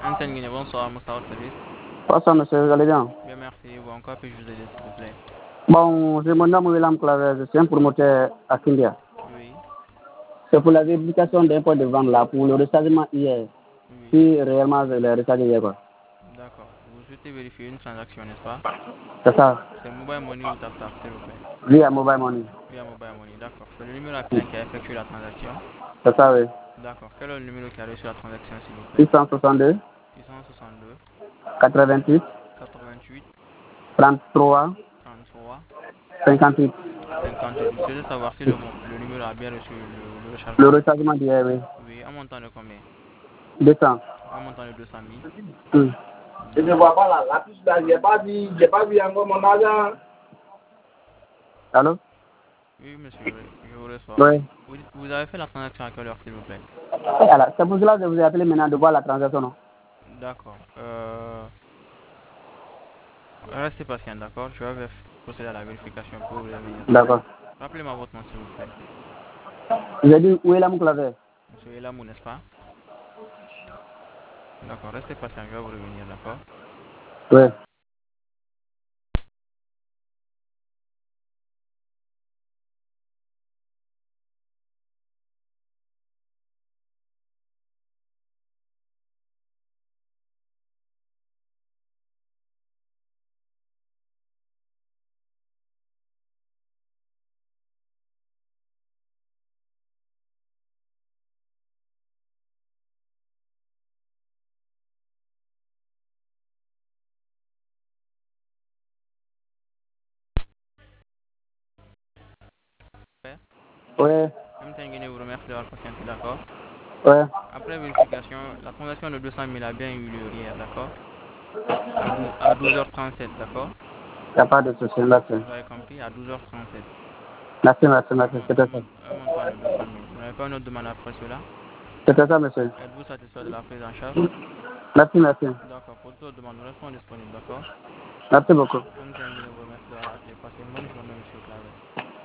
Nguyen, bonsoir, Moussa au service. Bonsoir, monsieur, vous allez bien? Bien, merci. Bon, encore puis-je vous aider, s'il vous plaît? Bon, je me nomme William Claver, je suis un promoteur à Kindia. Oui, C'est pour la vérification d'un point de vente là, pour le rechargement hier. oui. Si réellement le recharge hier, quoi. D'accord. Vous souhaitez vérifier une transaction, n'est-ce pas? C'est ça, C'est Mobile Money ou TapTap, s'il vous plaît? via Mobile Money. Via Mobile Money, d'accord. C'est le numéro appelant qui a effectué la transaction. C'est ça, oui. D'accord. Quel est le numéro qui a reçu la transaction, s'il vous plaît? 662, 662 88, 88 33, 33 58. 58. Vous souhaitez savoir si le numéro a bien reçu le Le rechargement? rechargement d'hier, oui. Oui, un montant de combien? 200. Un montant de 200 000. Je ne D'accord. vois pas la fiche là, j'ai pas vu encore mon argent. Allô? Oui, monsieur, je vous reçois. Oui. Vous avez fait la transaction à quelle heure, s'il vous plaît? Voilà, c'est pour cela que je vous ai appelé maintenant de voir la transaction, non? D'accord. Restez patient, d'accord? Je vais procéder à la vérification pour vous revenir, d'accord? D'accord. Rappelez-moi votre nom, s'il vous plaît. J'ai dit, où est la Claver? Monsieur Elamou, n'est-ce pas? D'accord, restez patient, je vais vous revenir, d'accord? Oui. Ouais. Oui. Même Nguyen vous remercie d'avoir patienté, d'accord? Oui. Après vérification, la transaction de 200 000 a bien eu lieu hier, d'accord? À 12h37, d'accord? Il n'y a pas de souci, merci. Vous avez compris? À 12h37. Merci, merci, merci. C'était ça. Un montant de 200 000. Vous n'avez pas une autre demande après cela? C'était ça, monsieur. Êtes-vous satisfait de la prise en charge? Merci, merci. D'accord, pour toute autre demande, nous restons disponibles, d'accord? Merci beaucoup. Nguyen vous remercie d'avoir appelé. Passez une bonne journée, monsieur Claver.